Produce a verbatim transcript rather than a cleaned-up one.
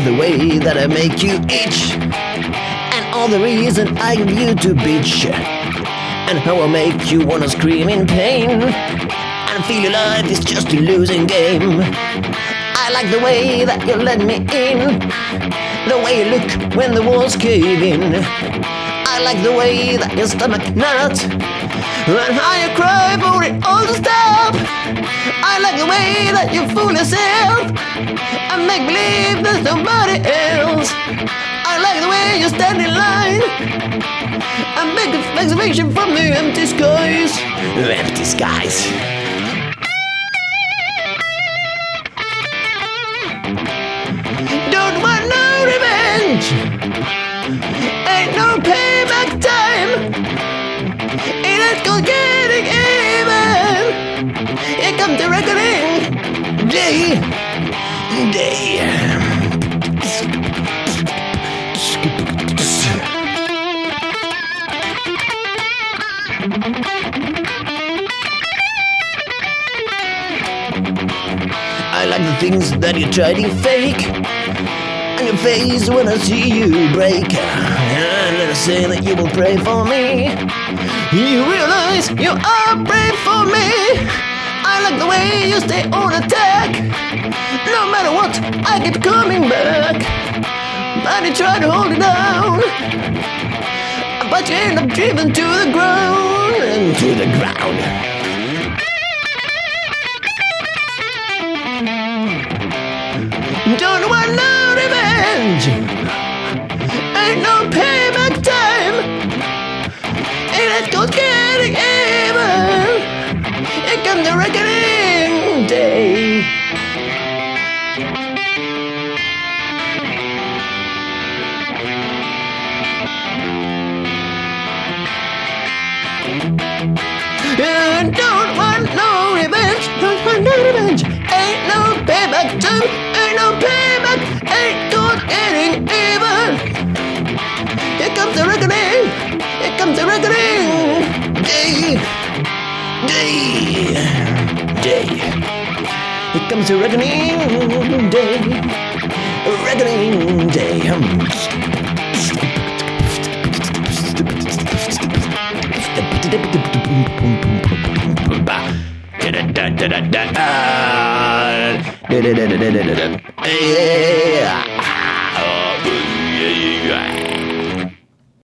like the way that I make you itch, and all the reason I give you to bitch, and how I make you wanna scream in pain, and feel your life is just a losing game. I like the way that you let me in, the way you look when the walls cave in. I like the way that your stomach nuts, and how you cry for it all to stop. I like the way that you fool yourself and make believe there's nobody else. I like the way you stand in line and make a exclamation from the empty skies. Empty skies. Don't want no revenge, ain't no payback time. It ain't called getting even. Here comes the reckoning day, day. I like the things that you try to fake, and your face when I see you break. And let us say that you will pray for me. You realize you are brave for me. I like the way you stay on attack. No matter what, I keep coming back. And you try to hold it down, but you end up driven to the ground, and to the ground. Don't want no revenge, ain't no payback time. It ain't called getting even. Here comes the reckoning day. I don't want no revenge, don't want no revenge. Ain't no payback time, ain't no payback, ain't called getting even. Here comes the reckoning, here comes the reckoning day, day, day. Here comes the reckoning day, reckoning day. Da da da da da da.